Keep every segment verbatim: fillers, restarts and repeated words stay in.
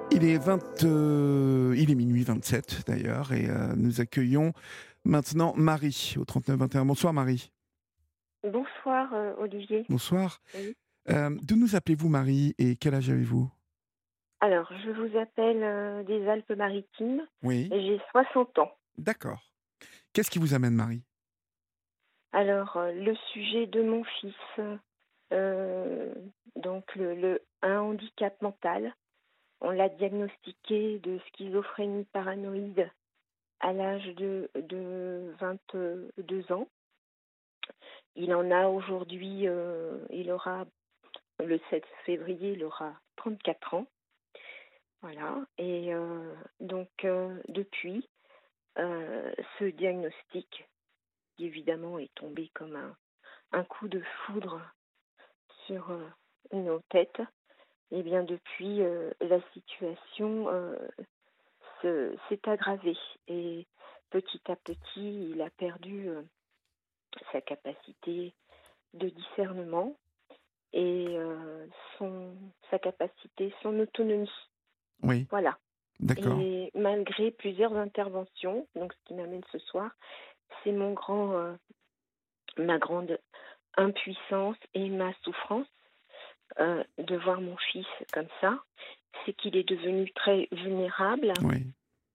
Il est vingt, euh, il est minuit vingt-sept d'ailleurs, et euh, nous accueillons maintenant Marie au trente-neuf vingt et un. Bonsoir Marie. Bonsoir euh, Olivier. Bonsoir. Oui. Euh, D'où nous appelez-vous Marie et quel âge avez-vous? Alors, je vous appelle euh, des Alpes-Maritimes Oui, et j'ai soixante ans. d'accord. Qu'est-ce qui vous amène Marie? Alors, euh, le sujet de mon fils, euh, donc le, le- un handicap mental, on l'a diagnostiqué de schizophrénie paranoïde à l'âge de, de vingt-deux ans. Il en a aujourd'hui, euh, il aura le sept février, il aura trente-quatre ans. Voilà. Et euh, donc, euh, depuis, euh, ce diagnostic, qui évidemment est tombé comme un, un coup de foudre sur euh, nos têtes, et bien depuis, euh, la situation euh, se- s'est aggravée. Et petit à petit, il a perdu euh, sa capacité de discernement et euh, son, sa capacité, son autonomie. Oui, Voilà. d'accord. Et malgré plusieurs interventions, donc ce qui m'amène ce soir, c'est mon grand, euh, ma grande impuissance et ma souffrance euh, de voir mon fils comme ça, c'est qu'il est devenu très vulnérable Oui,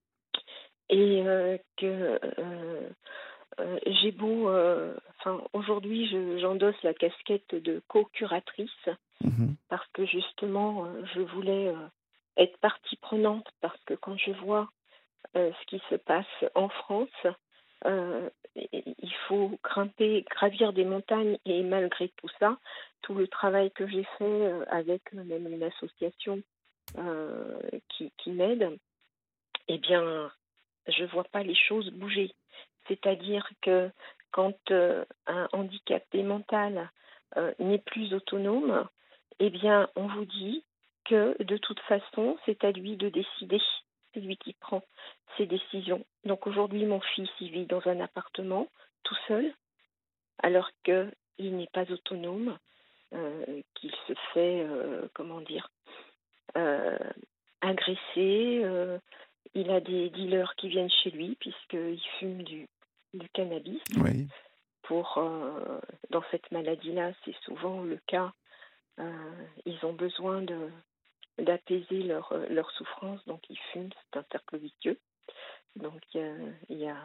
et euh, que euh, euh, j'ai beau, euh, enfin aujourd'hui je- j'endosse la casquette de co-curatrice mhm, parce que justement euh, je voulais euh, être partie prenante parce que quand je vois euh, ce qui se passe en France. Euh, il faut grimper, gravir des montagnes et malgré tout ça, tout le travail que j'ai fait euh, avec euh, même une association euh, qui, qui m'aide, eh bien, je ne vois pas les choses bouger. C'est-à-dire que quand euh, un handicapé mental euh, n'est plus autonome, eh bien, on vous dit que de toute façon, c'est à lui de décider. C'est lui qui prend ses décisions. Donc aujourd'hui, mon fils, il vit dans un appartement tout seul, alors qu'il n'est pas autonome, euh, qu'il se fait, euh, comment dire, euh, agressé. Euh, il a des dealers qui viennent chez lui puisqu'il fume du, du cannabis. oui, Pour, euh, dans cette maladie-là, c'est souvent le cas. Euh, ils ont besoin de, d'apaiser leur, leur souffrance, donc ils fument, c'est un cercle vicieux. Donc euh, il y a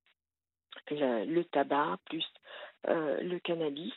le, le tabac plus euh, le cannabis.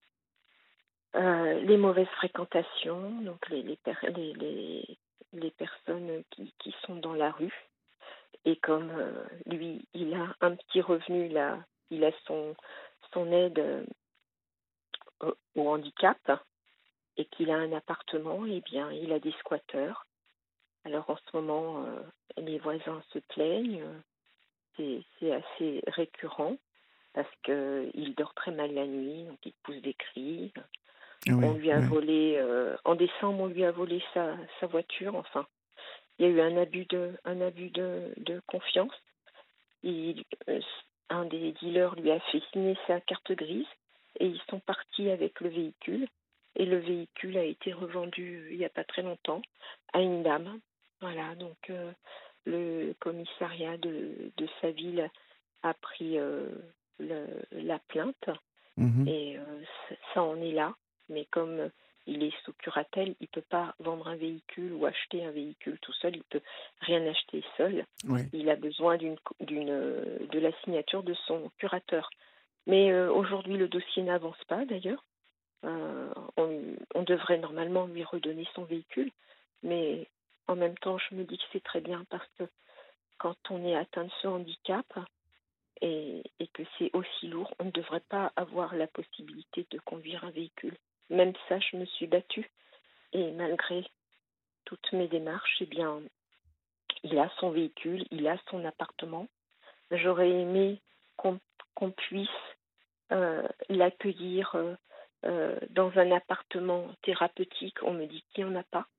Euh, les mauvaises fréquentations, donc les, les, per- les, les, les personnes qui, qui sont dans la rue. Et comme euh, lui, il a un petit revenu, là, il a son, son aide euh, au, au handicap et qu'il a un appartement, eh bien, il a des squatteurs. Alors en ce moment, euh, les voisins se plaignent, euh, c'est, c'est assez récurrent parce qu'il dort très mal la nuit, donc il pousse des cris. On oui, lui a oui, volé, euh, en décembre, on lui a volé sa, sa voiture, enfin. Il y a eu un abus de, un abus de, de confiance. Il, euh, un des dealers lui a fait signer sa carte grise et ils sont partis avec le véhicule. Et le véhicule a été revendu il n'y a pas très longtemps à une dame. Voilà, donc euh, le commissariat de, de sa ville a pris euh, le, la plainte mhm, et euh, ça en est là. Mais comme il est sous curatelle, il ne peut pas vendre un véhicule ou acheter un véhicule tout seul. Il ne peut rien acheter seul. oui, Il a besoin d'une, d'une, de la signature de son curateur. Mais euh, aujourd'hui, le dossier n'avance pas d'ailleurs. Euh, on, on devrait normalement lui redonner son véhicule. Mais en même temps, je me dis que c'est très bien parce que quand on est atteint de ce handicap, et, et que c'est aussi lourd, on ne devrait pas avoir la possibilité de conduire un véhicule. Même ça, je me suis battue. Et malgré toutes mes démarches, eh bien, il a son véhicule, il a son appartement. J'aurais aimé qu'on, qu'on puisse euh, l'accueillir euh, euh, dans un appartement thérapeutique. On me dit qu'il n'y en a pas.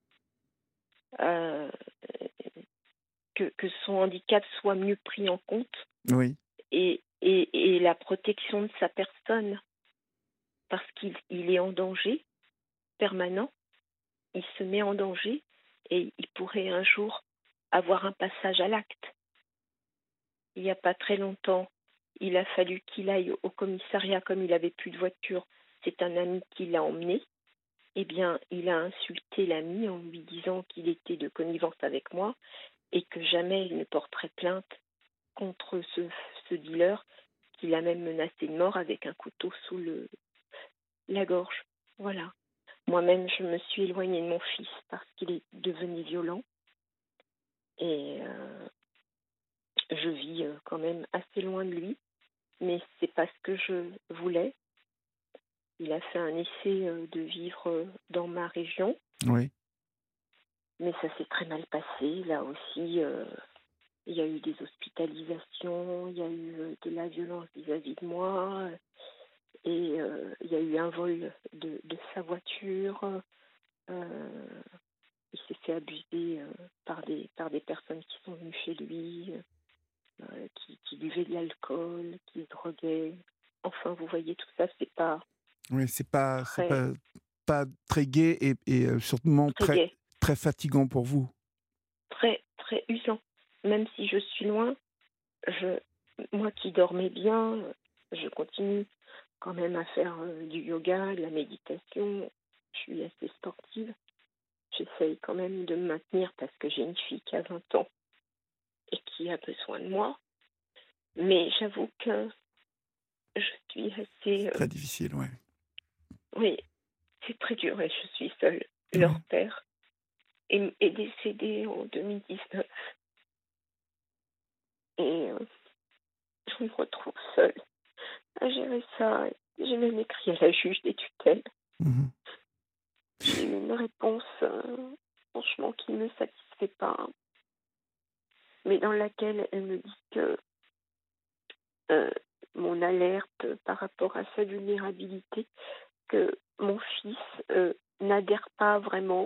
Euh, que, que son handicap soit mieux pris en compte oui, et, et, et la protection de sa personne parce qu'il il est en danger permanent, il se met en danger et il pourrait un jour avoir un passage à l'acte. Il n'y a pas très longtemps, il a fallu qu'il aille au commissariat comme il n'avait plus de voiture. C'est un ami qui l'a emmené. Eh bien, il a insulté l'ami en lui disant qu'il était de connivence avec moi et que jamais il ne porterait plainte contre ce, ce dealer qui l'a même menacé de mort avec un couteau sous le, la gorge. Voilà. Moi-même, je me suis éloignée de mon fils parce qu'il est devenu violent. Et euh, je vis euh, quand même assez loin de lui. Mais c'est pas ce que je voulais. Il a fait un essai euh, de vivre euh, dans ma région. Oui. Mais ça s'est très mal passé. Là aussi, euh, il y a eu des hospitalisations, il y a eu euh, de la violence vis-à-vis de moi. Et euh, il y a eu un vol de, de sa voiture. Euh, il s'est fait abuser euh, par, des, par des personnes qui sont venues chez lui, euh, qui, qui buvaient de l'alcool, qui se droguaient. Enfin, vous voyez, tout ça, c'est pas Oui, c'est pas, c'est très, pas, pas très gai et, et euh, surtout très très, gai, très fatigant pour vous. très, très usant. Même si je suis loin, je, moi qui dormais bien, je continue quand même à faire euh, du yoga, de la méditation. Je suis assez sportive. J'essaye quand même de me maintenir parce que j'ai une fille qui a vingt ans et qui a besoin de moi. Mais j'avoue que je suis assez... C'est euh, très difficile, ouais. oui, c'est très dur et je suis seule. Ouais. Leur père est, est décédé en deux mille dix-neuf et euh, je me retrouve seule à gérer ça. J'ai même écrit à la juge des tutelles. Mhm. J'ai eu une réponse, euh, franchement, qui ne me satisfait pas, mais dans laquelle elle me dit que euh, mon alerte par rapport à sa vulnérabilité, que mon fils euh, n'adhère pas vraiment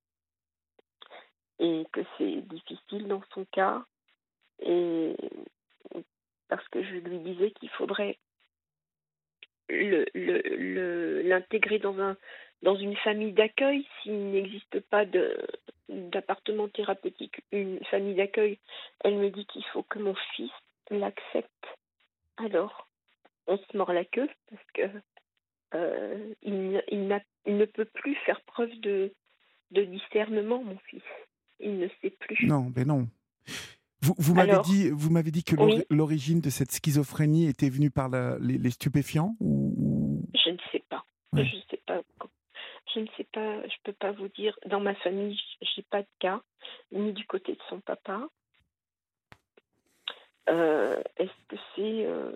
et que c'est difficile dans son cas, et parce que je lui disais qu'il faudrait le, le, le, l'intégrer dans, un, dans une famille d'accueil s'il n'existe pas de, d'appartement thérapeutique, une famille d'accueil. Elle me dit qu'il faut que mon fils l'accepte. Alors, on se mord la queue parce que euh, il, il, n'a, il ne peut plus faire preuve de, de discernement, mon fils. Il ne sait plus. Non, mais non. Vous, vous m'avez Alors, dit, vous m'avez dit que l'ori- oui, l'origine de cette schizophrénie était venue par la- les, les stupéfiants ou, ou- je ne sais pas. Je Ouais. ne sais pas. Je ne sais pas, je peux pas vous dire. Dans ma famille, j'ai pas de cas, ni du côté de son papa. Euh, est-ce que c'est euh,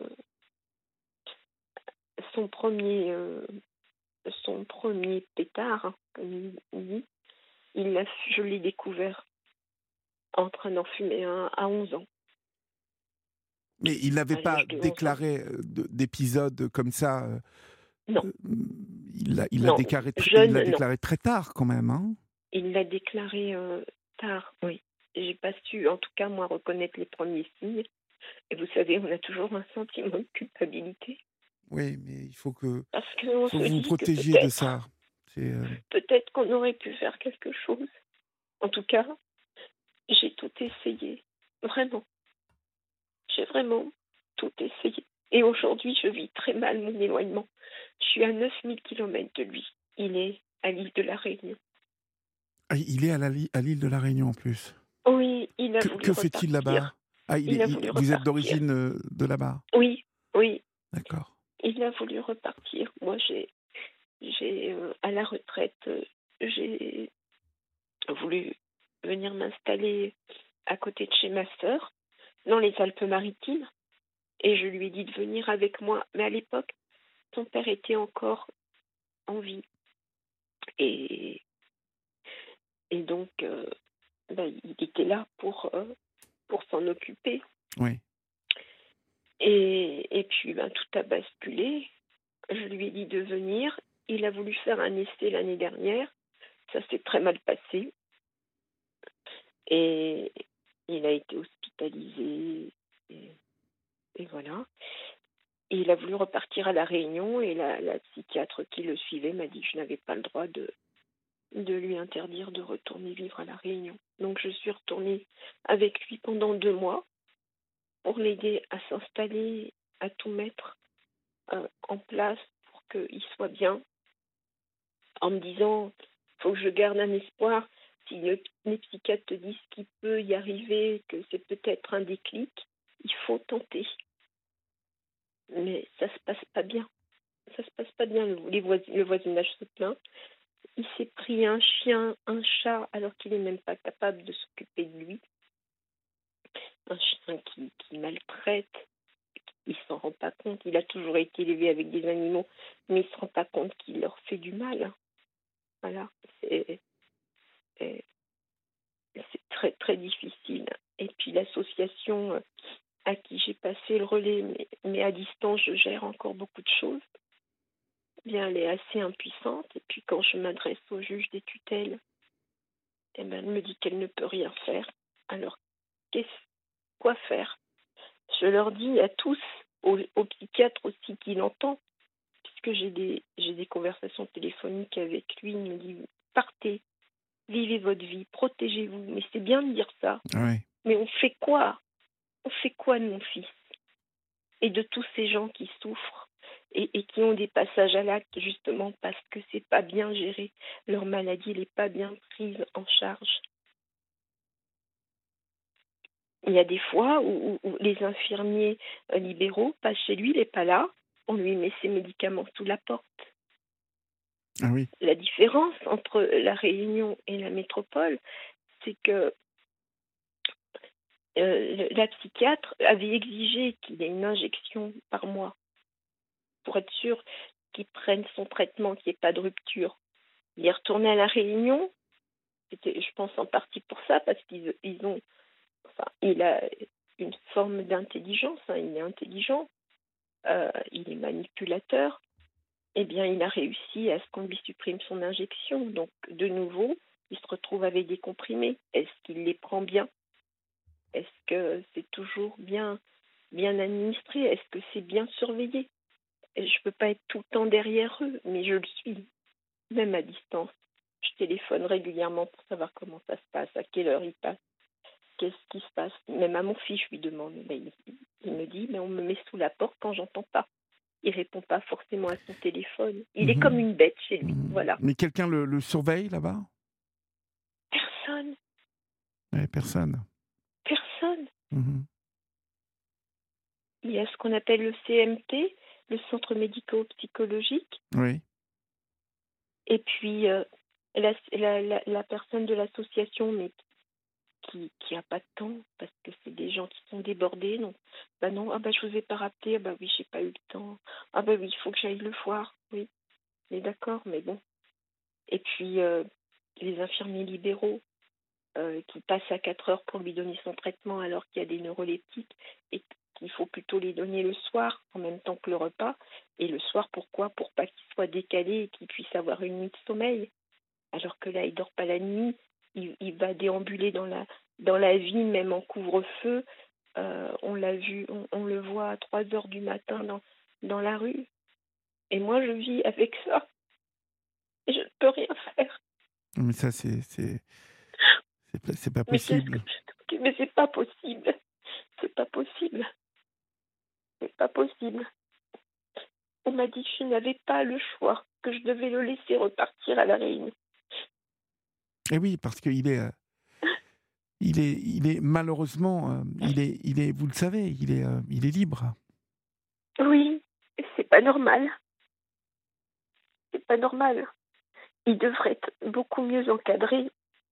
son premier, euh, son premier pétard, hein, comme il dit. Il l'a, je l'ai découvert en train d'en fumer un à onze ans, Mais il n'avait à pas l'âge de onze ans. déclaré euh, de- d'épisode comme ça. euh, Non, euh, il l'a, il l'a non, déclaré, tr- il l'a jeune, non. déclaré très tard quand même, hein. Il l'a déclaré euh, tard, oui. J'ai pas su, en tout cas, moi, reconnaître les premiers signes. Et vous savez, on a toujours un sentiment de culpabilité. Oui, mais il faut que, Parce qu'on faut se que vous vous dit que protégiez de peut-être, ça. C'est, euh, peut-être qu'on aurait pu faire quelque chose. En tout cas, j'ai tout essayé. Vraiment. J'ai vraiment tout essayé. Et aujourd'hui, je vis très mal mon éloignement. Je suis à neuf mille kilomètres de lui. Il est à l'île de la Réunion. ah, il est à la li- à l'île de la Réunion en plus. Oui, il a Que, voulu que fait-il là-bas? repartir. Ah, il est, Il a il- voulu vous êtes repartir. d'origine euh, de là-bas. Oui, oui, D'accord. il a voulu repartir. Moi, j'ai, j'ai euh, à la retraite, euh, j'ai voulu venir m'installer à côté de chez ma sœur, dans les Alpes-Maritimes, et je lui ai dit de venir avec moi. Mais à l'époque, son père était encore en vie. Et, et donc, euh, ben, il était là pour, euh, pour s'en occuper. Oui. Et, et puis, ben, tout a basculé. Je lui ai dit de venir. Il a voulu faire un essai l'année dernière. Ça s'est très mal passé. Et il a été hospitalisé. Et, et voilà. Et il a voulu repartir à La Réunion. Et la, la psychiatre qui le suivait m'a dit que je n'avais pas le droit de, de lui interdire de retourner vivre à La Réunion. Donc je suis retournée avec lui pendant deux mois pour l'aider à s'installer, à tout mettre euh, en place pour qu'il soit bien, en me disant, il faut que je garde un espoir. Si le, les psychiatres te disent qu'il peut y arriver, que c'est peut-être un déclic, il faut tenter. Mais ça se passe pas bien. Ça se passe pas bien. Le, les voisin, le voisinage se plaint. Il s'est pris un chien, un chat, alors qu'il n'est même pas capable de s'occuper de lui. Un chien qui, qui maltraite. Il s'en rend pas compte. Il a toujours été élevé avec des animaux, mais il se rend pas compte qu'il leur fait du mal. Voilà. C'est, c'est, c'est très, très difficile. Et puis l'association à qui j'ai passé le relais, mais, mais à distance, je gère encore beaucoup de choses. Bien, elle est assez impuissante. Et puis quand je m'adresse au juge des tutelles, eh ben, elle me dit qu'elle ne peut rien faire. Alors, qu'est-ce, quoi faire? Je leur dis à tous, au, au psychiatre aussi qui l'entend, puisque j'ai des, j'ai des conversations téléphoniques avec lui, il me dit, partez, vivez votre vie, protégez-vous. Mais c'est bien de dire ça. Oui. Mais on fait quoi? On fait quoi de mon fils? Et de tous ces gens qui souffrent et, et qui ont des passages à l'acte justement parce que c'est pas bien géré. Leur maladie n'est pas bien prise en charge. Il y a des fois où, où, où les infirmiers libéraux passent chez lui, il n'est pas là, on lui met ses médicaments sous la porte. Ah oui. La différence entre la Réunion et la métropole, c'est que euh, la psychiatre avait exigé qu'il y ait une injection par mois pour être sûr qu'il prenne son traitement, qu'il n'y ait pas de rupture. Il est retourné à La Réunion, c'était, je pense en partie pour ça, parce qu'ils ils ont, enfin, il a une forme d'intelligence, hein, il est intelligent, euh, il est manipulateur. Eh bien, il a réussi à ce qu'on lui supprime son injection. Donc, de nouveau, il se retrouve avec des comprimés. Est-ce qu'il les prend bien? Est-ce que c'est toujours bien, bien administré? Est-ce que c'est bien surveillé? Je ne peux pas être tout le temps derrière eux, mais je le suis, même à distance. Je téléphone régulièrement pour savoir comment ça se passe, à quelle heure il passe, qu'est-ce qui se passe. Même à mon fils, je lui demande. Ben, il, il me dit, mais on me met sous la porte quand j'entends pas. Il répond pas forcément à son téléphone. Il est Mmh. comme une bête chez lui, Mmh. voilà. Mais quelqu'un le, le surveille là-bas? Personne, Ouais, personne. personne. Mmh. Il y a ce qu'on appelle le C M T, le centre médico-psychologique, Oui. et puis euh, la, la, la, la personne de l'association, mais qui qui a pas de temps, parce que c'est des gens qui sont débordés. Donc, bah non, ah bah je vous ai pas rappelé, ah bah oui, j'ai pas eu le temps. Ah bah oui, il faut que j'aille le voir, oui. Mais d'accord, mais bon. Et puis euh, les infirmiers libéraux euh, qui passent à quatre heures pour lui donner son traitement alors qu'il y a des neuroleptiques et qu'il faut plutôt les donner le soir en même temps que le repas. Et le soir, pourquoi? Pour pas qu'il soit décalé et qu'il puisse avoir une nuit de sommeil. Alors que là, il dort pas la nuit, il, il va déambuler dans la, dans la vie, même en couvre-feu. Euh, on l'a vu, on, on le voit à trois heures du matin dans, dans la rue. Et moi, je vis avec ça. Et je ne peux rien faire. Mais ça, c'est c'est c'est pas, c'est pas Mais qu'est-ce que possible. je... Mais c'est pas possible. C'est pas possible. C'est pas possible. On m'a dit que je n'avais pas le choix, que je devais le laisser repartir à La Réunion. Et oui, parce qu'il est, euh, il est, il est malheureusement, euh, il est, il est, vous le savez, il est, euh, il est libre. Oui, c'est pas normal. C'est pas normal. Il devrait être beaucoup mieux encadré.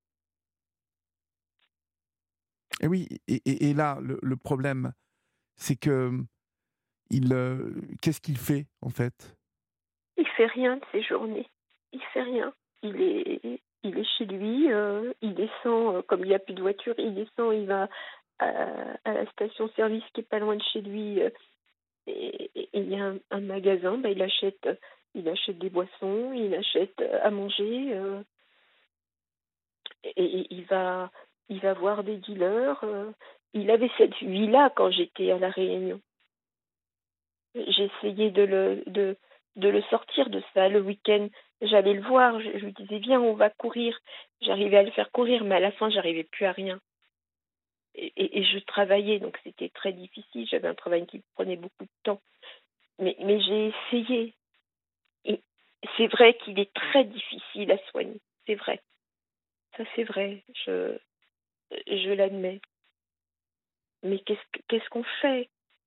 Et oui, et, et, et là, le, le problème, c'est que il, euh, qu'est-ce qu'il fait en fait? Il fait rien de ses journées. Il fait rien. Il est, il est chez lui. Euh, il descend, euh, comme il n'y a plus de voiture, il descend, il va à, à la station-service qui est pas loin de chez lui. Euh, et, et, et il y a un, un magasin. Bah, il achète, il achète des boissons, il achète à manger. Euh, et, et il va, il va voir des dealers. Euh, il avait cette vie-là quand j'étais à La Réunion. J'ai essayé de le, de, de le sortir de ça le week-end. j'allais le voir, je, je lui disais viens, on va courir. J'arrivais à le faire courir, mais à la fin, j'arrivais plus à rien. Et, et, et je travaillais, donc c'était très difficile. J'avais un travail qui prenait beaucoup de temps. Mais, mais j'ai essayé. Et c'est vrai qu'il est très difficile à soigner. C'est vrai. Ça, c'est vrai. Je, je l'admets. Mais qu'est-ce, que- qu'est-ce qu'on fait?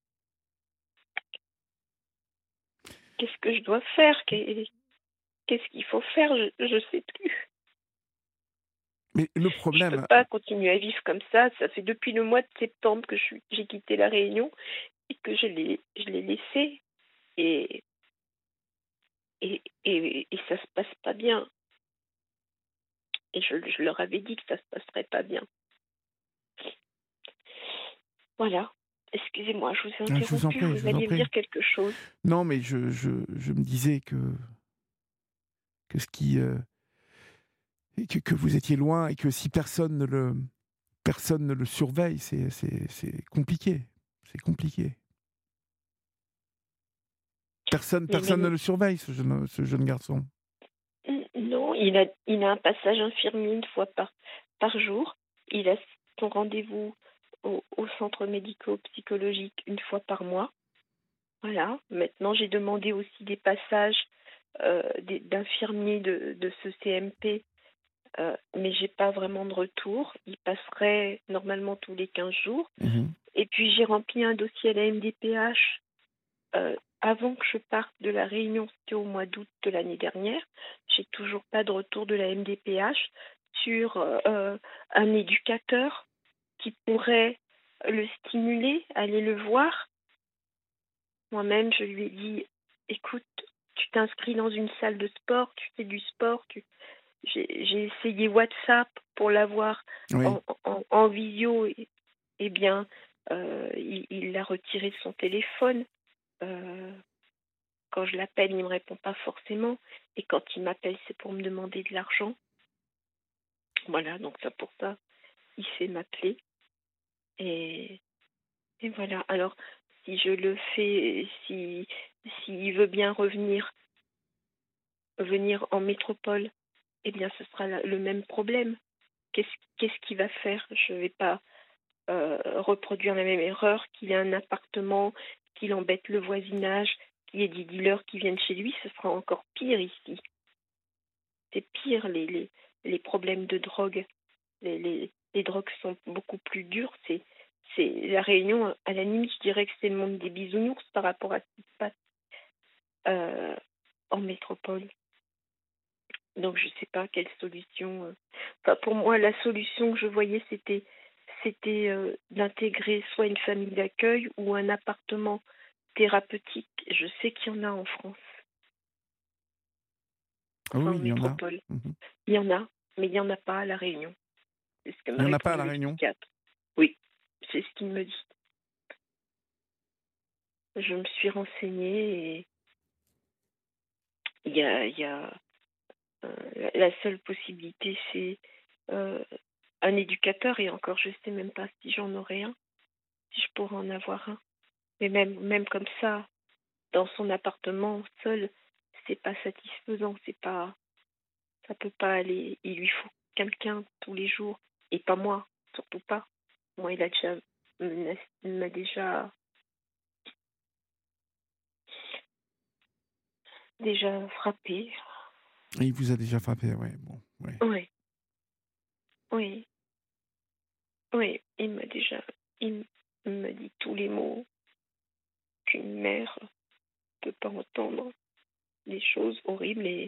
Qu'est-ce que je dois faire? Qu'est- Qu'est-ce qu'il faut faire? Je ne sais plus. Mais le Je ne peux problème, pas continuer à vivre comme ça. Ça fait depuis le mois de septembre que je suis, j'ai quitté la Réunion et que je l'ai, je l'ai laissé. Et, et, et, et ça se passe pas bien. Et je, je leur avais dit que ça se passerait pas bien. Voilà. Excusez-moi, je vous ai je vous en interrompu. prie, je Vous vous en alliez me prie. dire quelque chose. Non, mais je, je, je me disais que, que ce qui, euh, que, que vous étiez loin et que si personne ne le, personne ne le surveille, c'est, c'est, c'est compliqué. C'est compliqué. Personne, Mais personne ne même, le surveille, ce jeune, ce jeune garçon. non, il a, il a un passage infirmier une fois par, par jour. Il a son rendez-vous au, au centre médico-psychologique une fois par mois. Voilà. Maintenant, j'ai demandé aussi des passages euh, des- d'infirmiers de, de ce C M P, euh, mais j'ai pas vraiment de retour. Il passerait normalement tous les quinze jours. Mhm. Et puis, j'ai rempli un dossier à la M D P H euh, avant que je parte de la Réunion, c'était au mois d'août de l'année dernière. J'ai toujours pas de retour de la M D P H sur euh, un éducateur qui pourrait le stimuler, aller le voir. Moi-même, je lui ai dit, écoute, tu t'inscris dans une salle de sport, tu fais du sport. Tu... J'ai, j'ai essayé WhatsApp pour l'avoir Oui. en, en, en visio. Et, eh bien, euh, il, il l'a retiré de son téléphone. Euh, Quand je l'appelle, il ne me répond pas forcément. Et quand il m'appelle, c'est pour me demander de l'argent. Voilà, donc ça pour ça, il sait m'appeler. Et, et voilà. Alors, si je le fais, si s'il veut bien revenir, venir en métropole, eh bien, ce sera la- le même problème. Qu'est-ce qu'est-ce qu'il va faire? Je ne vais pas euh, reproduire la même erreur, qu'il ait un appartement, qu'il embête le voisinage, qu'il y ait des dealers qui viennent chez lui. Ce sera encore pire ici. C'est pire, les, les, les problèmes de drogue. Les, les, les drogues sont beaucoup plus dures. C'est, c'est la Réunion, à la limite, je dirais que c'est le monde des bisounours par rapport à ce qui se passe euh, en métropole. Donc, je ne sais pas quelle solution. euh. Enfin, pour moi, la solution que je voyais, c'était, c'était euh, d'intégrer soit une famille d'accueil ou un appartement thérapeutique. Je sais qu'il y en a en France, Ah enfin oui, en il y en a. métropole. Mhm. Il y en a, mais il n'y en a pas à La Réunion. C'est ce que Il m'a n'y en a pas à répondu La le Réunion. psychiatre. Oui, c'est ce qu'il me dit. Je me suis renseignée et il y a, il y a euh, la la seule possibilité, c'est euh, un éducateur et encore, je ne sais même pas si j'en aurai un, si je pourrais en avoir un. Mais même, même comme ça, dans son appartement seul, c'est pas satisfaisant, c'est pas, ça peut pas aller. Il lui faut quelqu'un tous les jours et pas moi, surtout pas. Moi, il a déjà, il m'a déjà, déjà frappé. Et il vous a déjà frappé, oui. Bon, ouais. Oui, oui, oui. Il m'a déjà, il me dit tous les mots qu'une mère peut pas entendre, des choses horribles et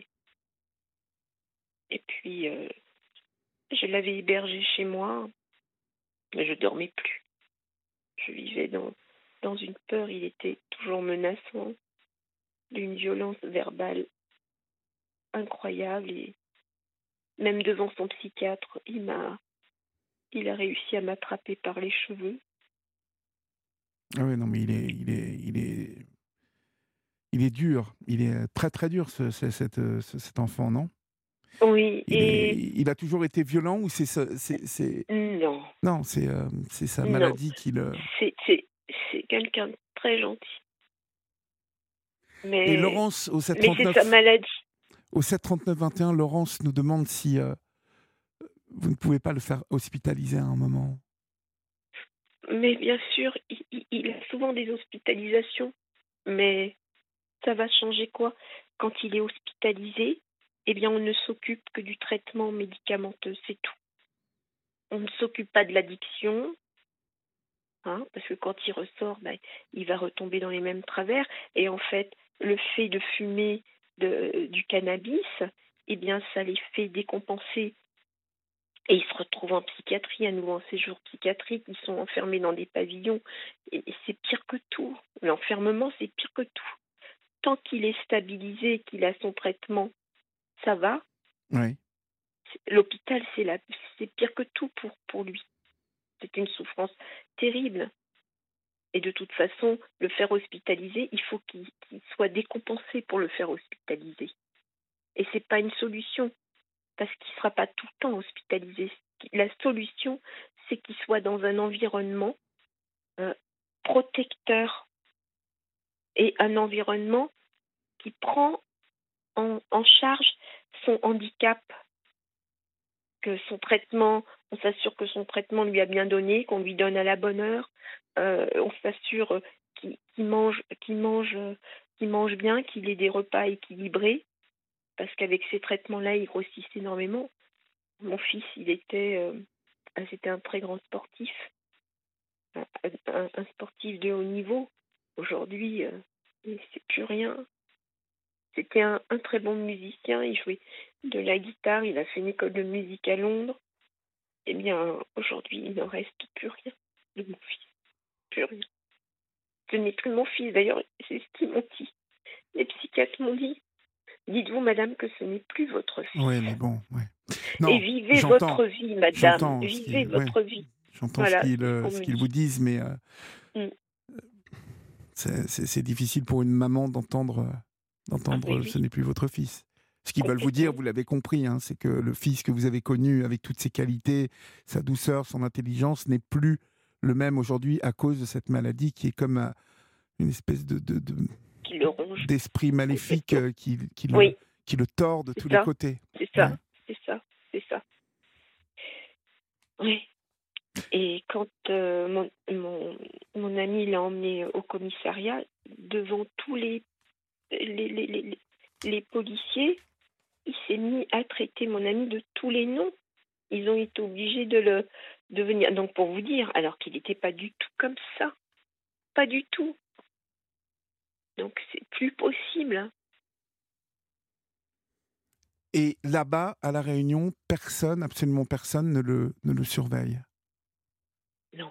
et puis euh, je l'avais hébergé chez moi, mais je dormais plus. Je vivais dans dans une peur. Il était toujours menaçant, d'une violence verbale incroyable et même devant son psychiatre, il m'a, il a réussi à m'attraper par les cheveux. Ah oui, non, mais il est, il est, il est, il est dur. Il est très très dur, ce, ce- cet, euh, ce- cet enfant, non? Oui, Il est, et il a toujours été violent ou c'est, ça- c'est, c'est... non, Non, c'est, euh, c'est sa non, maladie qui le. c'est c'est c'est quelqu'un de très gentil, Et mais Laurence au mais c'est sa sept cent trente-neuf, maladie. Au sept trente-neuf vingt et un, Laurence nous demande si euh, vous ne pouvez pas le faire hospitaliser à un moment. Mais bien sûr, il, il- il a souvent des hospitalisations, mais ça va changer quoi? Quand il est hospitalisé, eh bien, on ne s'occupe que du traitement médicamenteux, c'est tout. On ne s'occupe pas de l'addiction, hein, parce que quand il ressort, ben, il va retomber dans les mêmes travers. Et en fait, le fait de fumer de- du cannabis, eh bien, ça les fait décompenser. Et ils se retrouvent en psychiatrie, à nouveau en séjour psychiatrique, ils sont enfermés dans des pavillons. Et et c'est pire que tout. L'enfermement, c'est pire que tout. Tant qu'il est stabilisé, qu'il a son traitement, ça va. Oui. L'hôpital, c'est la, c'est pire que tout pour, pour lui. C'est une souffrance terrible. Et de toute façon, le faire hospitaliser, il faut qu'il qu'il soit décompensé pour le faire hospitaliser. Et c'est pas une solution, parce qu'il ne sera pas tout le temps hospitalisé. La solution, c'est qu'il soit dans un environnement euh, protecteur et un environnement qui prend en, en charge son handicap, que son traitement, on s'assure que son traitement lui a bien donné, qu'on lui donne à la bonne heure, euh, on s'assure qu'il, qu'il mange, qu'il mange, qu'il mange bien, qu'il ait des repas équilibrés, parce qu'avec ces traitements-là, il grossissent énormément. Mon fils, il était, euh, c'était un très grand sportif, un, un- un sportif de haut niveau. Aujourd'hui, euh, il c'est plus rien. C'était un, un très bon musicien, il jouait de la guitare, il a fait une école de musique à Londres. Eh bien, aujourd'hui, il n'en reste plus rien de mon fils. Plus rien. Ce n'est plus mon fils, d'ailleurs, c'est ce qu'ils m'ont dit. Les psychiatres m'ont dit, dites-vous, madame, que ce n'est plus votre fils. Oui, mais bon, ouais. Et Non, vivez j'entends, votre vie, madame. j'entends ce Vivez qu'ils, ouais, votre vie. j'entends ce Voilà, qu'ils, c'est ce euh, qu'on ce me qu'ils vous dit. disent, mais euh, Mm. c'est, c'est- c'est difficile pour une maman d'entendre, euh, Ah d'entendre, oui, euh, ce oui, n'est plus votre fils. Ce qu'ils veulent vous dire, complètement. vous l'avez compris, hein, c'est que le fils que vous avez connu avec toutes ses qualités, sa douceur, son intelligence, n'est plus le même aujourd'hui à cause de cette maladie qui est comme euh, une espèce de, de- de- Qui le ronge d'esprit maléfique complètement. euh, qui, qui le, Oui, qui le tord de c'est tous les ça, côtés. c'est Ouais. ça, c'est ça, c'est ça. Oui. Et quand euh, mon, mon, mon ami l'a emmené au commissariat, devant tous les, les, les, les, les policiers, il s'est mis à traiter mon ami de tous les noms. Ils ont été obligés de le de venir. Donc pour vous dire, alors qu'il n'était pas du tout comme ça. Pas du tout. Donc c'est plus possible. Hein. Et là-bas, à La Réunion, personne, absolument personne ne le, ne le surveille. Non.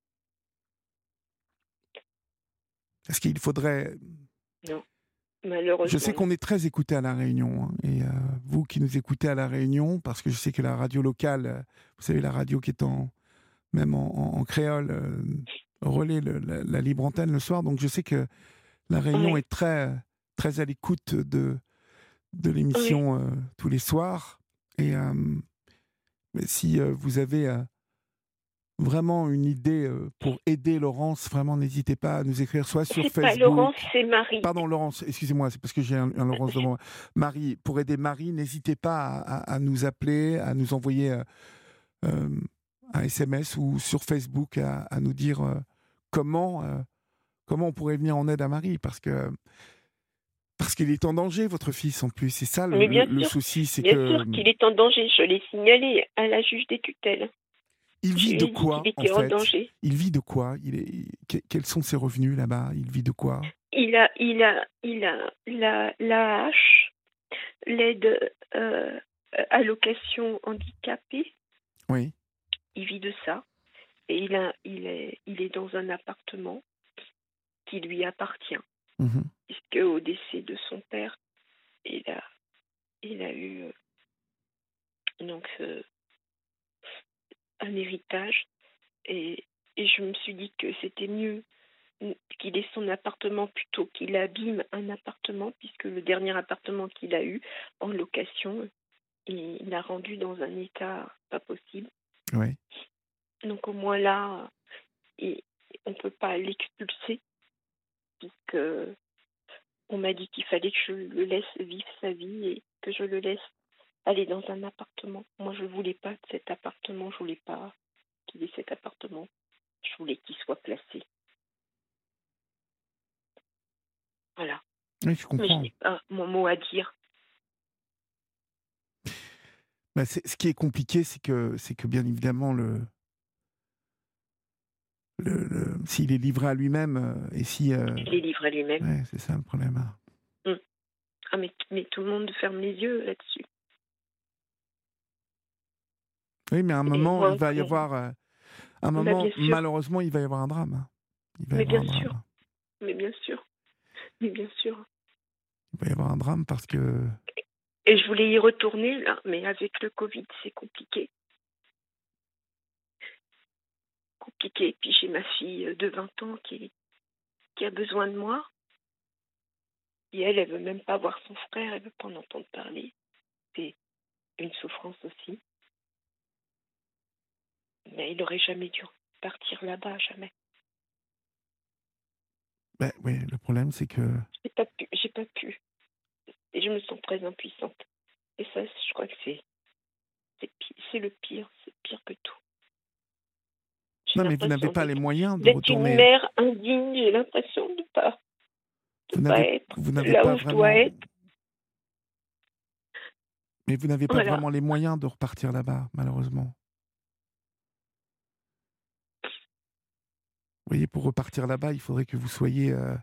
Est-ce qu'il faudrait... Non. Je sais Malheureusement, non. qu'on est très écouté à La Réunion, hein, et euh, vous qui nous écoutez à La Réunion, parce que je sais que la radio locale, euh, vous savez, la radio qui est en, même en, en- en créole, euh, relaie le- la, la libre antenne le soir, donc je sais que La Réunion Oui. est très, très à l'écoute de, de Oui. l'émission euh, tous les soirs. Et euh, mais si euh, vous avez euh, vraiment une idée euh, pour aider Laurence, vraiment n'hésitez pas à nous écrire soit sur C'est pas Laurence, Facebook. c'est Marie. Pardon Laurence, excusez-moi, c'est parce que j'ai un, un Laurence devant moi. Marie, pour aider Marie, n'hésitez pas à, à- à nous appeler, à nous envoyer euh, euh, un S M S ou sur Facebook à, à nous dire euh, comment, euh, comment on pourrait venir en aide à Marie, parce que parce qu'il est en danger, votre fils, en plus. C'est ça le, Mais le- bien le sûr, souci, c'est bien que sûr qu'il est en danger. Je l'ai signalé à la juge des tutelles. il Je vit de lui ai dit qu'il quoi, en était en fait? danger. Il vit de quoi? Il est... que- Quels sont ses revenus là-bas? Il vit de quoi? Il a, il a, il a la, l'A H, l'aide euh, allocation handicapée. Oui. Il vit de ça. Et il, a, il, est, il est dans un appartement qui lui appartient. Mhm. Puisque au décès de son père, il a, il a eu euh, donc euh, un héritage. Et, et je me suis dit que c'était mieux qu'il ait son appartement plutôt qu'il abîme un appartement, puisque le dernier appartement qu'il a eu en location, il l'a rendu dans un état pas possible. Oui. Donc au moins là, il, on ne peut pas l'expulser, puisque on m'a dit qu'il fallait que je le laisse vivre sa vie. Et que je le laisse aller dans un appartement. Moi, je ne voulais pas de cet appartement, je ne voulais pas qu'il ait cet appartement. Je voulais qu'il soit placé. Voilà. Oui, je Mais je comprends. n'ai pas mon mot à dire. Bah, c'est, ce qui est compliqué, c'est que, c'est que bien évidemment, le, le, le- s'il est livré à lui-même, euh, et si... euh, Il est livré lui-même. ouais, c'est ça le problème. Hum. Ah, mais, mais tout le monde ferme les yeux là-dessus. Oui, mais à un Et moment, il moi, va y comme... avoir... euh, un bah, moment, bien sûr, malheureusement, il va y avoir un drame. hein. Il va y mais avoir bien un sûr, drame. mais bien sûr, mais bien sûr. Il va y avoir un drame parce que... Et je voulais y retourner, là, mais avec le Covid, c'est compliqué. Compliqué. Puis j'ai ma fille de vingt ans qui, qui a besoin de moi. Et elle, elle veut même pas voir son frère, elle veut pas en entendre parler. C'est une souffrance aussi. Mais il n'aurait jamais dû partir là-bas, jamais. Ben, oui, le problème, c'est que... J'ai pas pu, j'ai pas pu. Et je me sens très impuissante. Et ça, je crois que c'est, c'est, pi- c'est le pire, c'est pire que tout. J'ai Non, mais vous n'avez l'impression pas les d'être, moyens de d'être une retourner... mère indigne. J'ai l'impression de pas, de Vous pas n'avez, être vous n'avez là pas où je dois vraiment... être. Mais vous n'avez pas Voilà. vraiment les moyens de repartir là-bas, malheureusement. Vous voyez, pour repartir là-bas, il faudrait que vous soyez... euh,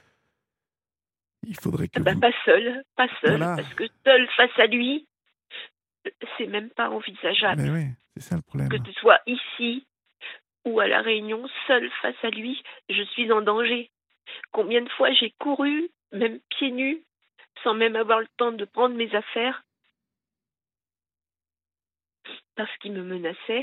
Il faudrait Ah que bah, vous... pas seule, pas seule, Voilà. parce que seule face à lui, c'est même pas Mais envisageable. oui, c'est ça le Que problème. ce soit ici ou à La Réunion, seule face à lui, je suis en danger. Combien de fois j'ai couru, même pieds nus, sans même avoir le temps de prendre mes affaires, parce qu'il me menaçait.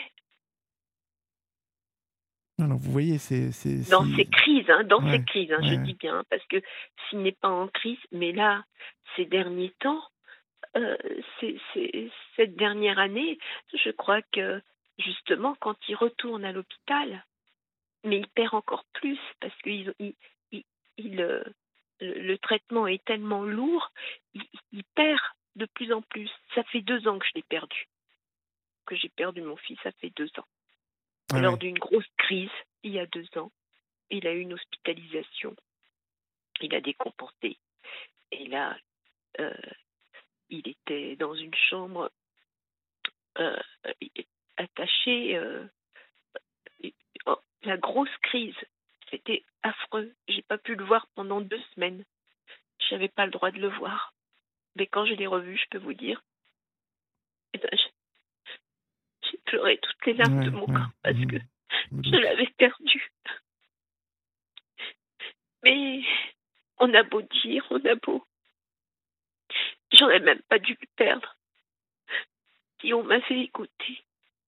Alors, vous voyez, c'est... c'est Dans ces si... crises, hein, dans ces Ouais, crises, hein, je ouais. dis bien, parce que s'il n'est pas en crise, mais là, ces derniers temps, euh, c'est, c'est, cette dernière année, je crois que justement, quand il retourne à l'hôpital, mais il perd encore plus parce que il, il, il, il, euh, le, le traitement est tellement lourd, il, il perd de plus en plus. Ça fait deux ans que je l'ai perdu, que j'ai perdu mon fils, ça fait deux ans. Ah Lors ouais. d'une grosse crise, il y a deux ans, il a eu une hospitalisation, il a décompensé. Et là, euh, il était dans une chambre euh, attaché. Euh, oh, la grosse crise, c'était affreux. J'ai pas pu le voir pendant deux semaines. Je n'avais pas le droit de le voir. Mais quand je l'ai revu, je peux vous dire, eh ben, j'ai pleuré toutes les larmes de Ouais, mon ouais. corps parce que Mhm. Je me je doute. l'avais perdu. Mais on a beau dire, on a beau. J'aurais même pas dû le perdre si on m'avait écouté.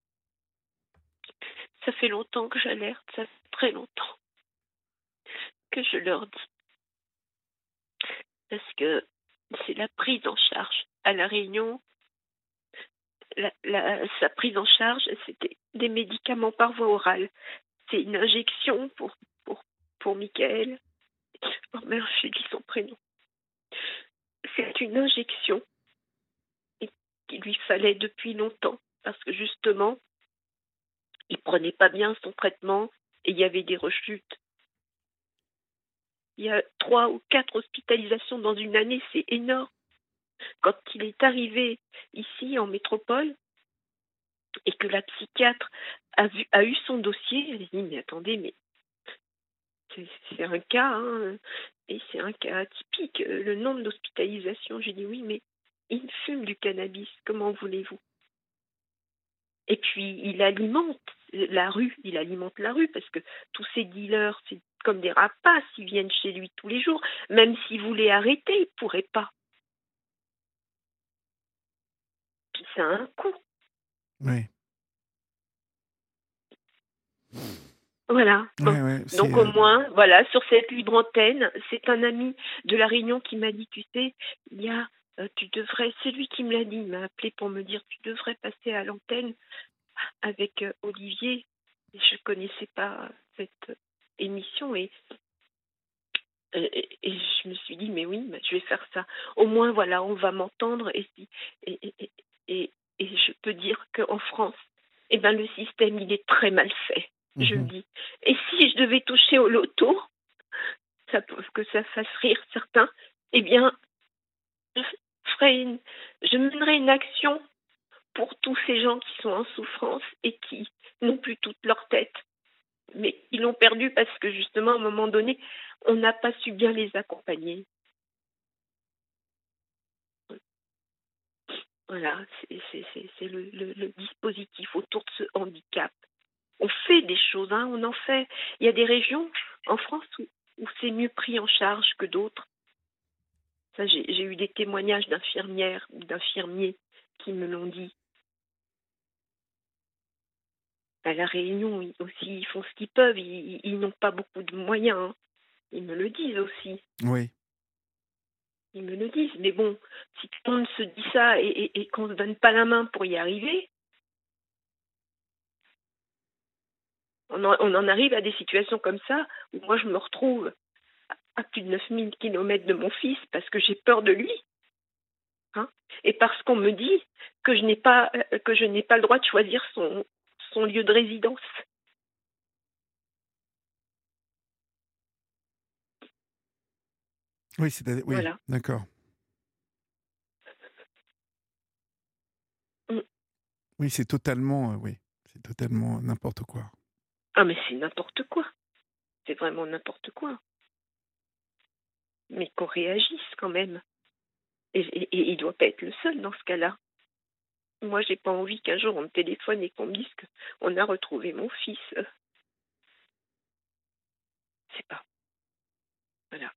Ça fait longtemps que j'alerte, ça fait très longtemps que je leur dis. Parce que c'est la prise en charge. À La Réunion, la, la, sa prise en charge, c'était des médicaments par voie orale. C'est une injection pour, pour, pour Michael. Oh merde, j'ai dit son prénom. C'est une injection qu'il lui fallait depuis longtemps. Parce que justement, il prenait pas bien son traitement et il y avait des rechutes. Il y a trois ou quatre hospitalisations dans une année, c'est énorme. Quand il est arrivé ici en métropole et que la psychiatre a, vu, a eu son dossier, elle a dit mais attendez, mais c'est, c'est un cas, hein, et c'est un cas atypique, le nombre d'hospitalisations. J'ai dit oui, mais il fume du cannabis, comment voulez-vous? Et puis il alimente la rue, il alimente la rue parce que tous ces dealers, c'est comme des rapaces, ils viennent chez lui tous les jours. Même s'il voulait arrêter, il ne pourrait pas. Puis ça a un coût. Ouais. Voilà. Bon. Ouais, ouais. C'est... Donc au euh, moins, voilà, sur cette libre antenne, c'est un ami de La Réunion qui m'a dit, tu sais, il y a, euh, tu devrais, c'est lui qui me l'a dit, il m'a appelé pour me dire, tu devrais passer à l'antenne avec euh, Olivier. Et je connaissais pas cette émission et Et, et je me suis dit, mais oui, mais je vais faire ça. Au moins, voilà, on va m'entendre. Et, si- et, et, et, et- et je peux dire qu'en France, eh ben, le système, il est très mal fait, je le Mhm. dis. Et si je devais toucher au loto, ça, peut- que ça fasse rire certains, eh bien, je, ferais une, je mènerais une action pour tous ces gens qui sont en souffrance et qui n'ont plus toute leur tête, mais qui l'ont perdu parce que justement, à un moment donné, on n'a pas su bien les accompagner. Voilà, c'est c'est- c'est- c'est le, le- le dispositif autour de ce handicap. On fait des choses, hein, on en fait. Il y a des régions en France où, où c'est mieux pris en charge que d'autres. Ça, j'ai j'ai eu des témoignages d'infirmières ou d'infirmiers qui me l'ont dit. À La Réunion, ils, aussi, ils font ce qu'ils peuvent. Ils, ils- ils n'ont pas beaucoup de moyens, hein. Ils me le disent aussi. Oui. Ils me le disent. Mais bon, si tout le monde se dit ça et, et, et qu'on ne se donne pas la main pour y arriver, on en, on en arrive à des situations comme ça où moi, je me retrouve à plus de neuf mille kilomètres de mon fils parce que j'ai peur de lui. Hein, et parce qu'on me dit que je n'ai pas, euh, que je n'ai pas le droit de choisir son, son lieu de résidence. Oui, c'est oui, Voilà. d'accord. Mm. Oui, c'est totalement, euh, oui, c'est totalement n'importe quoi. Ah, mais c'est n'importe quoi. C'est vraiment n'importe quoi. Mais qu'on réagisse quand même. Et, et, et il ne doit pas être le seul dans ce cas-là. Moi, j'ai pas envie qu'un jour on me téléphone et qu'on me dise qu'on a retrouvé mon fils. C'est pas. Voilà.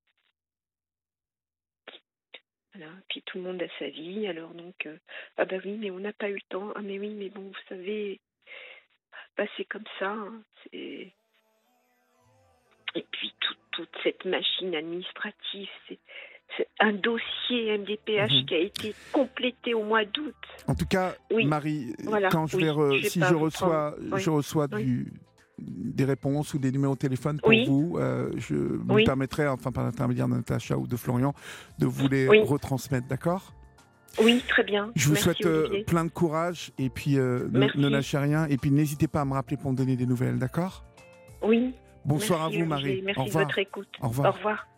Voilà. Puis tout le monde a sa vie, alors donc, euh, ah bah oui, mais on n'a pas eu le temps. Ah mais oui, mais bon, vous savez, bah c'est comme ça. Hein. C'est... Et puis tout, toute cette machine administrative, c'est, c'est un dossier M D P H Mhm. qui a été complété au mois d'août. En tout cas, Oui, Marie, voilà, quand je oui, vais re- je vais si pas je vous prendre. reçois, Oui, je reçois oui, du, des réponses ou des numéros de téléphone pour oui, vous, euh, je me oui, permettrai, enfin par l'intermédiaire de Natacha ou de Florian, de vous les oui, retransmettre, d'accord ? oui, très bien. Je vous Merci souhaite euh, Olivier. plein de courage et puis euh, ne, ne Merci. lâchez rien et puis n'hésitez pas à me rappeler pour me donner des nouvelles, d'accord ? Oui, Bonsoir à merci vous, Marie. Olivier. Au Merci de revoir. votre écoute. Au Au revoir. revoir.